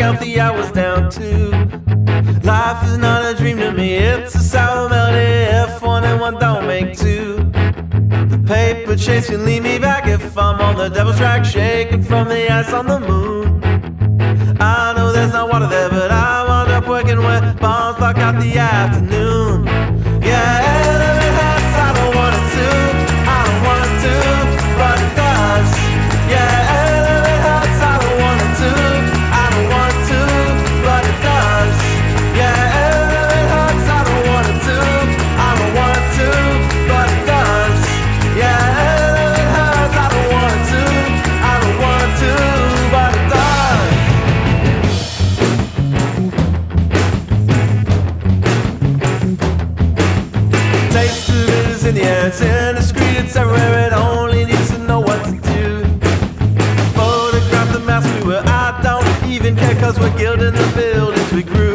healthy I was down to. Life is not a dream to me, it's a sour melody. If one and one don't make two. The paper chase can lead me back if I'm on the devil's track, shaking from the ice on the moon. I know there's no water there, but I wound up working where bombs block out the afternoon. Yeah, it hurts, I don't want it to, I don't want it to, but it does. Yeah, it hurts, I don't want it to, I don't want it to, but it does. Yeah, it hurts, I don't want it to, I don't want it to, but it does. Yeah, it hurts, I don't want it to, I don't want it to, but it does. Taste of it is in the air, it's indiscreet, it's everywhere, it only needs to know what to do. Photograph the mask we were, I don't even care, cause we're gilding the buildings we grew.